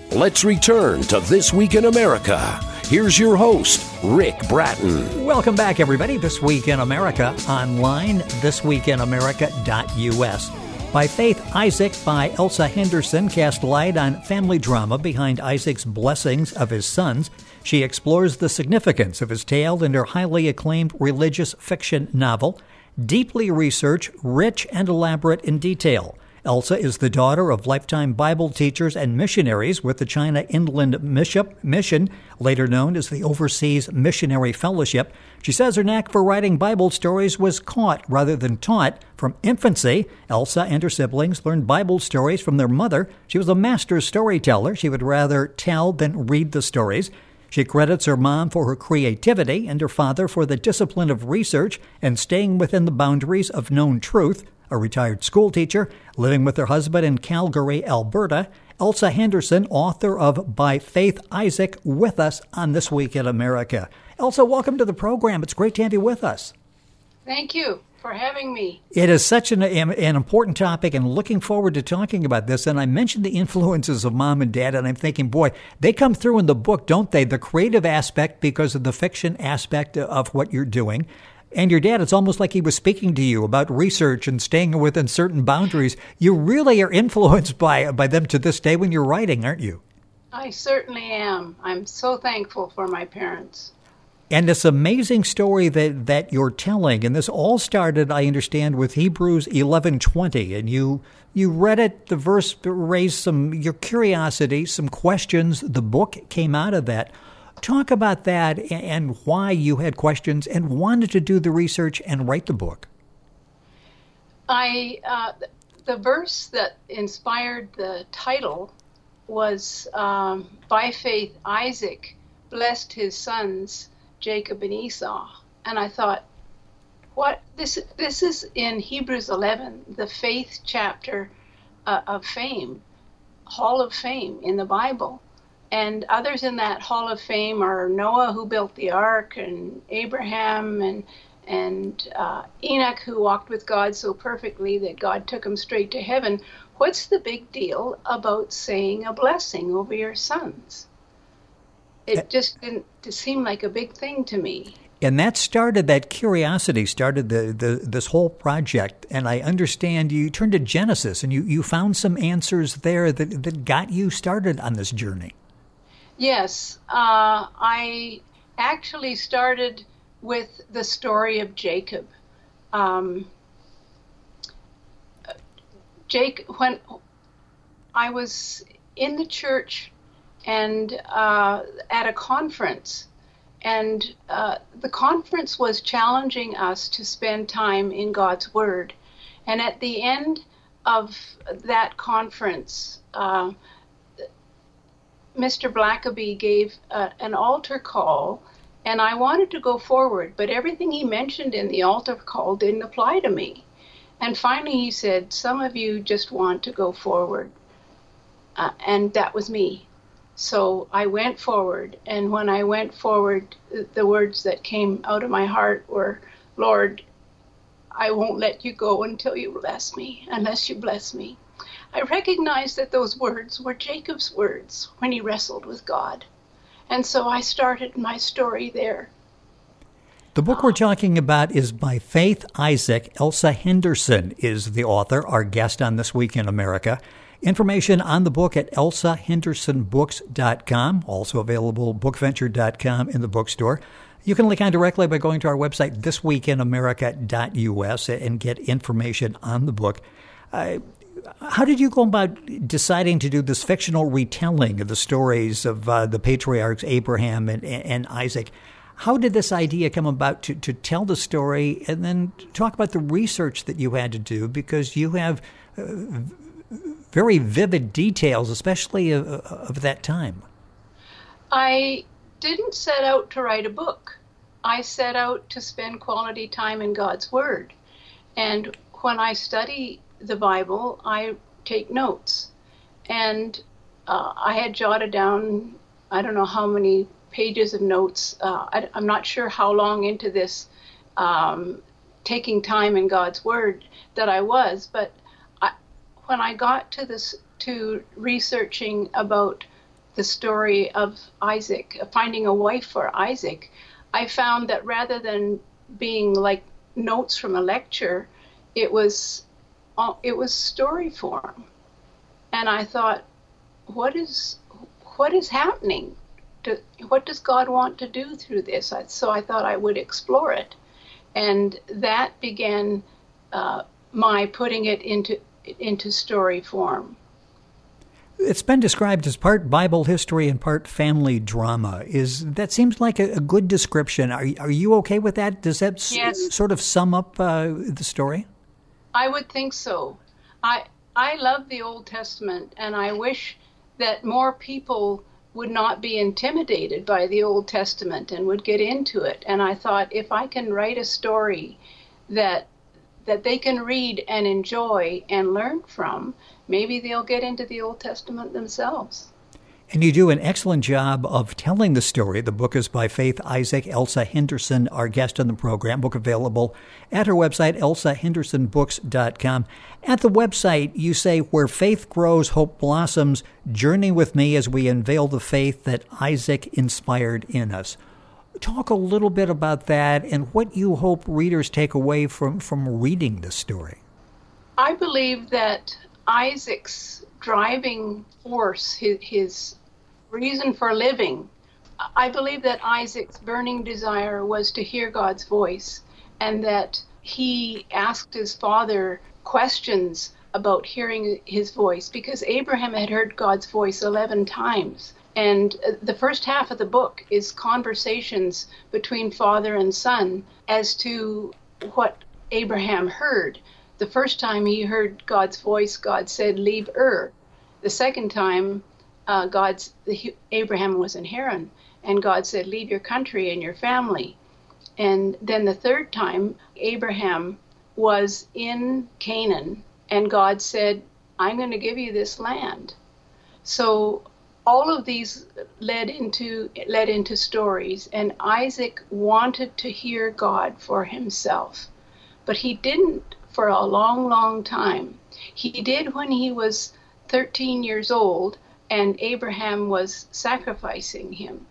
Let's return to This Week in America. Here's your host, Rick Bratton. Welcome back, everybody. This Week in America online, thisweekinamerica.us. By Faith Isaac by Elsa Henderson cast light on family drama behind Isaac's blessings of his sons. She explores the significance of his tale in her highly acclaimed religious fiction novel, deeply researched, rich, and elaborate in detail. Elsa is the daughter of lifetime Bible teachers and missionaries with the China Inland Mission, later known as the Overseas Missionary Fellowship. She says her knack for writing Bible stories was caught rather than taught. From infancy, Elsa and her siblings learned Bible stories from their mother. She was a master storyteller. She would rather tell than read the stories. She credits her mom for her creativity and her father for the discipline of research and staying within the boundaries of known truth. A retired school teacher, living with her husband in Calgary, Alberta, Elsa Henderson, author of By Faith Isaac, with us on This Week in America. Elsa, welcome to the program. It's great to have you with us. Thank you for having me. It is such an important topic, and looking forward to talking about this. And I mentioned the influences of mom and dad, and I'm thinking, boy, they come through in the book, don't they? The creative aspect because of the fiction aspect of what you're doing. And your dad, it's almost like he was speaking to you about research and staying within certain boundaries. You really are influenced by them to this day when you're writing, aren't you? I certainly am. I'm so thankful for my parents. And this amazing story that you're telling, and this all started, I understand, with Hebrews 11:20, and you read it, the verse raised your curiosity, some questions. The book came out of that. Talk about that and why you had questions and wanted to do the research and write the book. The verse that inspired the title was, by faith Isaac blessed his sons, Jacob and Esau. And I thought, what this is in Hebrews 11, the faith chapter of fame, Hall of Fame in the Bible. And others in that Hall of Fame are Noah, who built the ark, and Abraham, and Enoch, who walked with God so perfectly that God took him straight to heaven. What's the big deal about saying a blessing over your sons? It just didn't seem like a big thing to me. And that curiosity started this whole project. And I understand you turned to Genesis, and you found some answers there that got you started on this journey. Yes, I actually started with the story of Jacob. When I was in the church and at a conference, and the conference was challenging us to spend time in God's Word. And at the end of that conference, Mr. Blackaby gave an altar call, and I wanted to go forward, but everything he mentioned in the altar call didn't apply to me. And finally he said, some of you just want to go forward. And that was me. So I went forward, and when I went forward, the words that came out of my heart were, Lord, I won't let you go until you bless me, unless you bless me. I recognized that those words were Jacob's words when he wrestled with God. And so I started my story there. The book we're talking about is By Faith Isaac. Elsa Henderson is the author, our guest on This Week in America. Information on the book at elsahendersonbooks.com, also available bookventure.com in the bookstore. You can link on directly by going to our website, thisweekinamerica.us, and get information on the book. How did you go about deciding to do this fictional retelling of the stories of the patriarchs Abraham and Isaac? How did this idea come about to tell the story, and then talk about the research that you had to do, because you have very vivid details, especially of that time? I didn't set out to write a book. I set out to spend quality time in God's Word. And when I study the Bible, I take notes. And I had jotted down, I don't know how many pages of notes. I'm not sure how long into this taking time in God's Word that I was, but when I got to researching about the story of Isaac, finding a wife for Isaac, I found that rather than being like notes from a lecture, it was story form. And I thought, what is happening? What does God want to do through this? So I thought I would explore it. And that began my putting it into story form. It's been described as part Bible history and part family drama. That seems like a good description. Are you okay with that? Does that sort of sum up the story? I would think so. I love the Old Testament, and I wish that more people would not be intimidated by the Old Testament and would get into it. And I thought, if I can write a story that they can read and enjoy and learn from, maybe they'll get into the Old Testament themselves. And you do an excellent job of telling the story. The book is by Faith Isaac. Elsa Henderson, our guest on the program. Book available at her website, elsahendersonbooks.com. At the website, you say, "Where faith grows, hope blossoms. Journey with me as we unveil the faith that Isaac inspired in us." Talk a little bit about that and what you hope readers take away from reading the story. I believe that Isaac's driving force, his reason for living, I believe that Isaac's burning desire was to hear God's voice, and that he asked his father questions about hearing his voice, because Abraham had heard God's voice 11 times. And the first half of the book is conversations between father and son as to what Abraham heard. The first time he heard God's voice, God said, "Leave Ur." The second time, Abraham was in Haran, and God said, "Leave your country and your family." And then the third time, Abraham was in Canaan, and God said, "I'm going to give you this land." So all of these led into stories, and Isaac wanted to hear God for himself, but he didn't for a long, long time. He did when he was 13 years old, and Abraham was sacrificing him.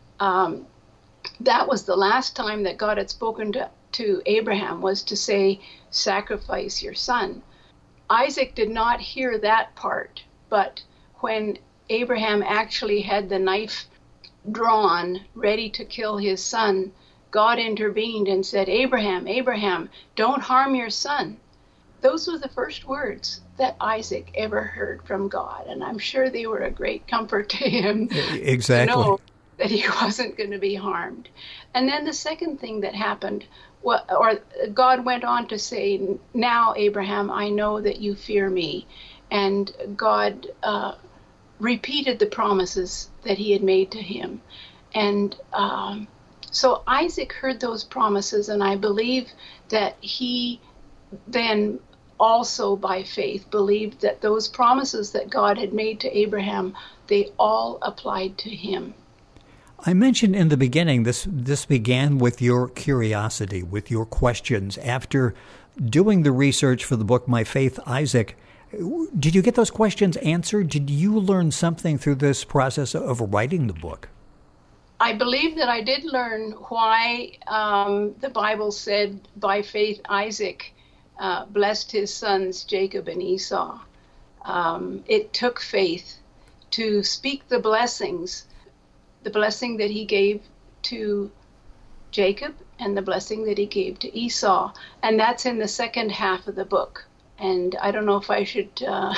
That was the last time that God had spoken to Abraham, was to say, "Sacrifice your son." Isaac did not hear that part, but when Abraham actually had the knife drawn, ready to kill his son, God intervened and said, "Abraham, Abraham, don't harm your son." Those were the first words that Isaac ever heard from God, and I'm sure they were a great comfort to him. Exactly. To know that he wasn't going to be harmed. And then the second thing that happened, God went on to say, "Now, Abraham, I know that you fear me." And God repeated the promises that he had made to him. And so Isaac heard those promises, and I believe that he then also by faith believed that those promises that God had made to Abraham, they all applied to him. I mentioned in the beginning, this began with your curiosity, with your questions. After doing the research for the book, My Faith Isaac, did you get those questions answered? Did you learn something through this process of writing the book? I believe that I did learn why the Bible said, by faith Isaac blessed his sons Jacob and Esau. It took faith to speak the blessings, the blessing that he gave to Jacob and the blessing that he gave to Esau. And that's in the second half of the book. And I don't know if I should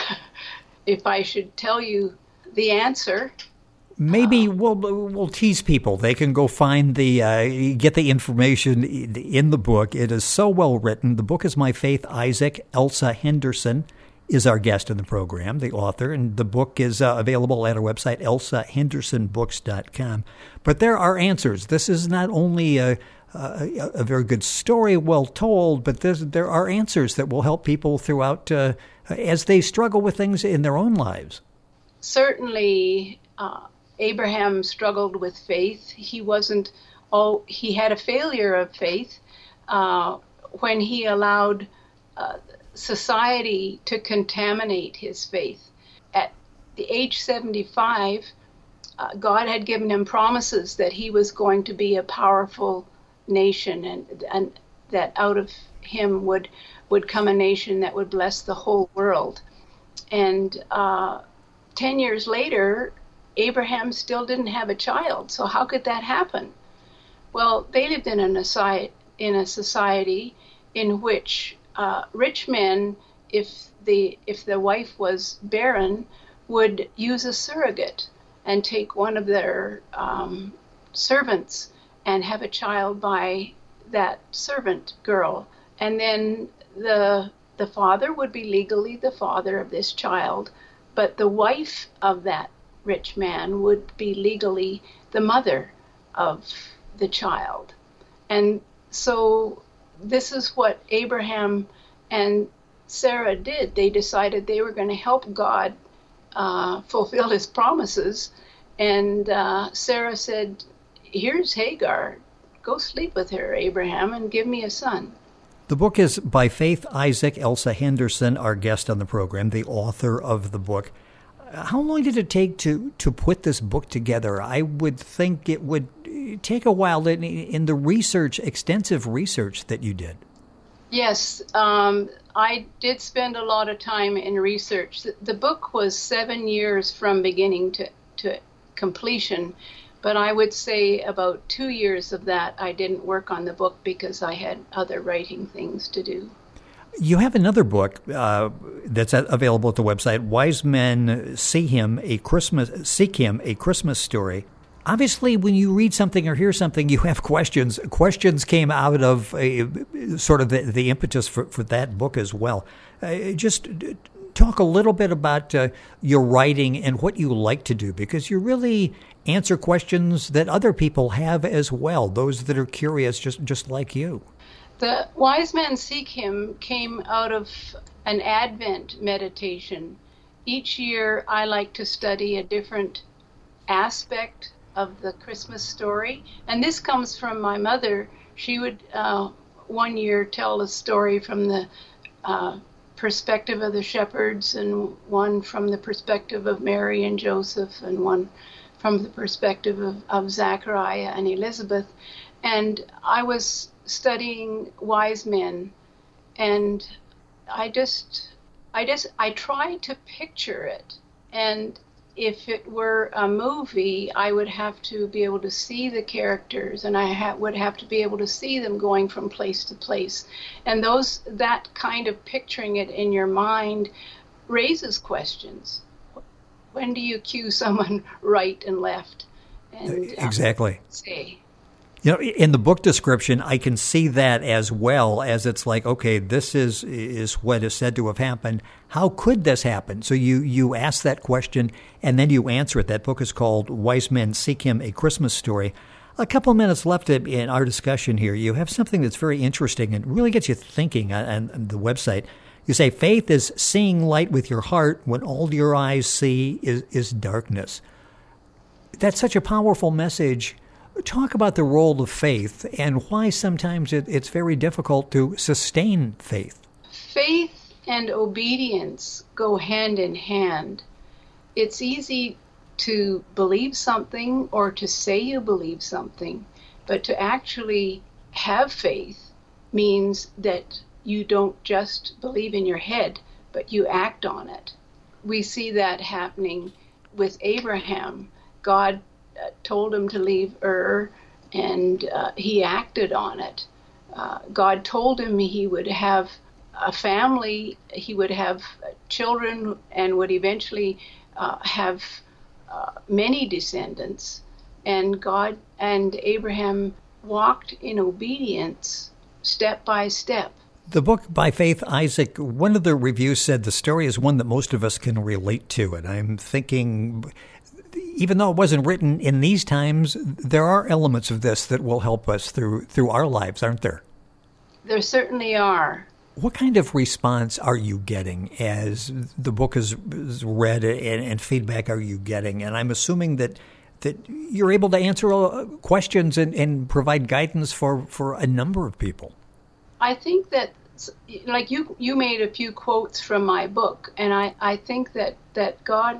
tell you the answer. Maybe we'll tease people. They can go find get the information in the book. It is so well written. The book is My Faith Isaac. Elsa Henderson is our guest in the program, the author, and the book is available at our website, elsahendersonbooks.com. But there are answers. This is not only a very good story, well told, but there are answers that will help people throughout as they struggle with things in their own lives. Certainly, Abraham struggled with faith. He had a failure of faith when he allowed society to contaminate his faith. At the age 75, God had given him promises that he was going to be a powerful nation, and that out of him would come a nation that would bless the whole world. And 10 years later, Abraham still didn't have a child. So how could that happen? Well, they lived in a society in which rich men, if the wife was barren, would use a surrogate and take one of their servants and have a child by that servant girl. And then the father would be legally the father of this child, but the wife of that rich man would be legally the mother of the child. And so this is what Abraham and Sarah did. They decided they were going to help God fulfill his promises. And Sarah said, "Here's Hagar. Go sleep with her, Abraham, and give me a son." The book is by Faith Isaac. Elsa Henderson, our guest on the program, the author of the book. How long did it take to put this book together? I would think it would take a while in the research, extensive research that you did. Yes, I did spend a lot of time in research. The book was 7 years from beginning to completion, but I would say about 2 years of that I didn't work on the book because I had other writing things to do. You have another book that's available at the website, Wise Men Seek Him, a Christmas Story. Obviously, when you read something or hear something, you have questions. Questions came out of sort of the impetus for that book as well. Just talk a little bit about your writing and what you like to do, because you really answer questions that other people have as well, those that are curious just like you. The Wise Men Seek Him came out of an Advent meditation. Each year I like to study a different aspect of the Christmas story. And this comes from my mother. She would one year tell a story from the perspective of the shepherds, and one from the perspective of Mary and Joseph, and one from the perspective of Zachariah and Elizabeth. And I was studying wise men, and I try to picture it. And if it were a movie, I would have to be able to see the characters, and I would have to be able to see them going from place to place. And that kind of picturing it in your mind raises questions. When do you cue someone right and left? And exactly. Say. You know, in the book description, I can see that as well, as it's like, okay, this is what is said to have happened. How could this happen? So you ask that question, and then you answer it. That book is called Wise Men Seek Him, a Christmas Story. A couple minutes left in our discussion here. You have something that's very interesting and really gets you thinking on the website. You say, faith is seeing light with your heart when all your eyes see is darkness. That's such a powerful message. Talk about the role of faith and why sometimes it's very difficult to sustain faith. Faith and obedience go hand in hand. It's easy to believe something or to say you believe something, but to actually have faith means that you don't just believe in your head, but you act on it. We see that happening with Abraham. God told him to leave Ur, and he acted on it. God told him he would have a family, he would have children, and would eventually have many descendants. And God and Abraham walked in obedience step by step. The book by Faith Isaac, one of the reviews said the story is one that most of us can relate to. And I'm thinking, even though it wasn't written in these times, there are elements of this that will help us through our lives, aren't there? There certainly are. What kind of response are you getting as the book is read, and feedback are you getting? And I'm assuming that you're able to answer questions and provide guidance for a number of people. I think that, like you made a few quotes from my book, and I think that God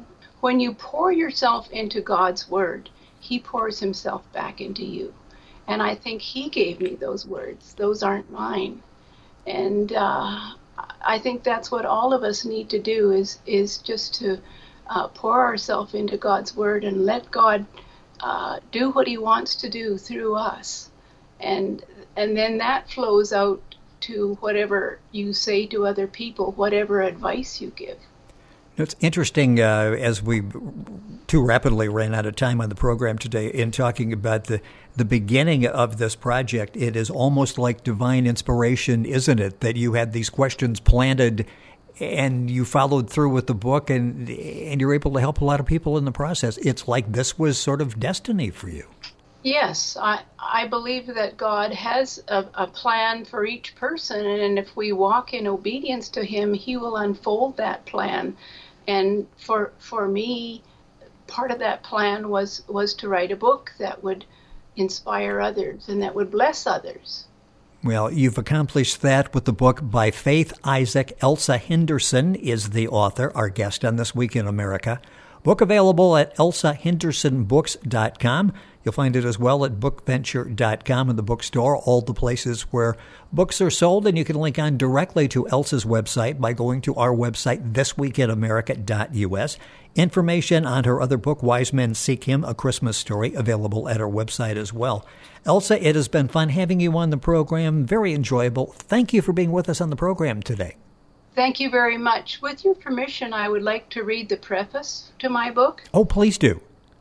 When you pour yourself into God's word, he pours himself back into you. And I think he gave me those words. Those aren't mine. And I think that's what all of us need to do is just to pour ourselves into God's word and let God do what he wants to do through us. And then that flows out to whatever you say to other people, whatever advice you give. It's interesting, as we too rapidly ran out of time on the program today in talking about the beginning of this project. It is almost like divine inspiration, isn't it? That you had these questions planted and you followed through with the book and you're able to help a lot of people in the process. It's like this was sort of destiny for you. Yes, I believe that God has a plan for each person, and if we walk in obedience to him, he will unfold that plan. And for me, part of that plan was to write a book that would inspire others and that would bless others. Well, you've accomplished that with the book By Faith Isaac. Elsa Henderson is the author, our guest on This Week in America. Book available at elsahendersonbooks.com. You'll find it as well at bookventure.com in the bookstore, all the places where books are sold. And you can link on directly to Elsa's website by going to our website, thisweekinamerica.us. Information on her other book, Wise Men Seek Him, A Christmas Story, available at her website as well. Elsa, it has been fun having you on the program. Very enjoyable. Thank you for being with us on the program today. Thank you very much. With your permission, I would like to read the preface to my book. Oh, please do.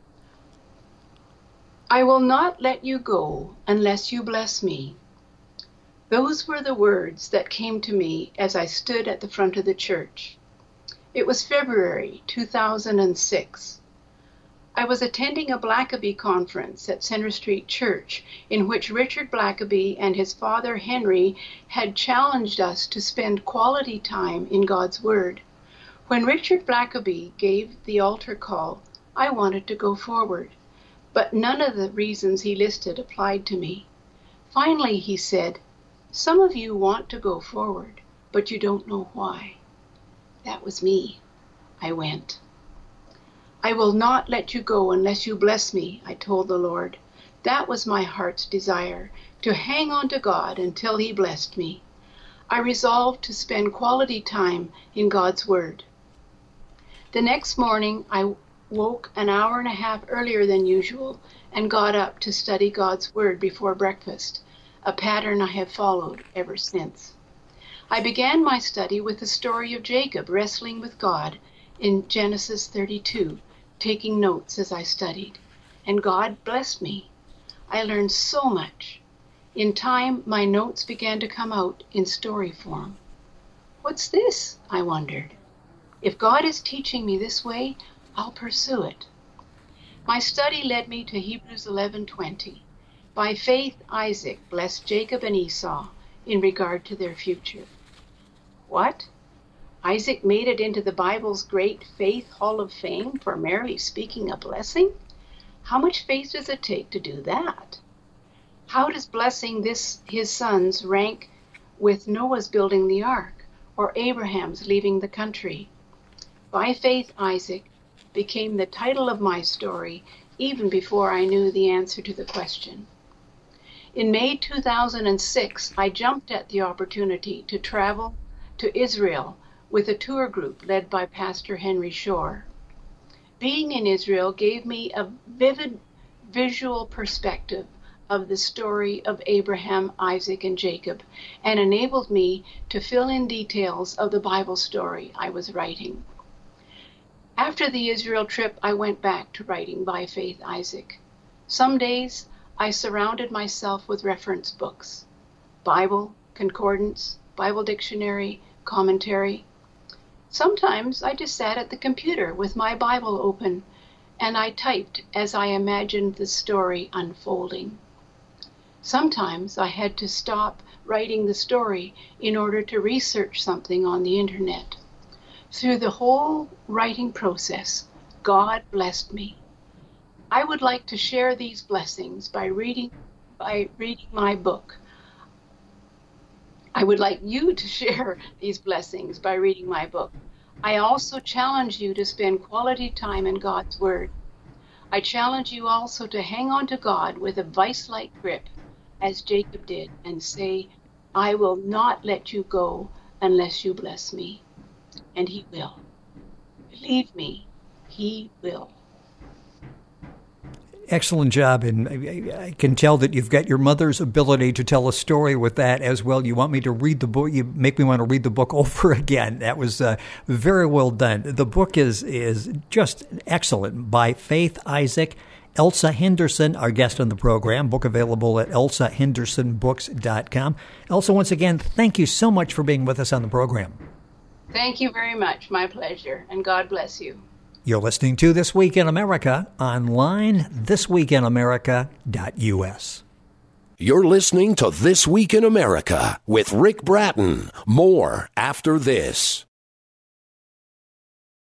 I will not let you go unless you bless me. Those were the words that came to me as I stood at the front of the church. It was February 2006. I was attending a Blackaby conference at Center Street Church, in which Richard Blackaby and his father Henry had challenged us to spend quality time in God's Word. When Richard Blackaby gave the altar call, I wanted to go forward, but none of the reasons he listed applied to me. Finally, he said, "Some of you want to go forward, but you don't know why." That was me. I went. "I will not let you go unless you bless me," I told the Lord. That was my heart's desire, to hang on to God until he blessed me. I resolved to spend quality time in God's Word. The next morning, I woke an hour and a half earlier than usual and got up to study God's Word before breakfast, a pattern I have followed ever since. I began my study with the story of Jacob wrestling with God in Genesis 32, taking notes as I studied, and God blessed me. I learned so much. In time, my notes began to come out in story form. What's this? I wondered. If God is teaching me this way, I'll pursue it. My study led me to Hebrews 11:20. By faith, Isaac blessed Jacob and Esau in regard to their future. What? Isaac made it into the Bible's great faith hall of fame for merely speaking a blessing? How much faith does it take to do that? How does blessing his sons rank with Noah's building the ark or Abraham's leaving the country? By faith, Isaac became the title of my story even before I knew the answer to the question. In May 2006, I jumped at the opportunity to travel to Israel with a tour group led by Pastor Henry Shore. Being in Israel gave me a vivid visual perspective of the story of Abraham, Isaac, and Jacob, and enabled me to fill in details of the Bible story I was writing. After the Israel trip, I went back to writing By Faith Isaac. Some days I surrounded myself with reference books, Bible, concordance, Bible dictionary, commentary. Sometimes I just sat at the computer with my Bible open, and I typed as I imagined the story unfolding. Sometimes I had to stop writing the story in order to research something on the internet. Through the whole writing process, God blessed me. I would like to share these blessings by reading my book. I would like you to share these blessings by reading my book. I also challenge you to spend quality time in God's Word. I challenge you also to hang on to God with a vice-like grip, as Jacob did, and say, I will not let you go unless you bless me. And he will. Believe me, he will. Excellent job, and I can tell that you've got your mother's ability to tell a story with that as well. You want me to read the book? You make me want to read the book over again. That was very well done. The book is just excellent, by Faith Isaac. Elsa Henderson, our guest on the program. Book available at elsahendersonbooks.com. Elsa, once again, thank you so much for being with us on the program. Thank you very much. My pleasure, and God bless you. You're listening to This Week in America online, thisweekinamerica.us. You're listening to This Week in America with Rick Bratton. More after this.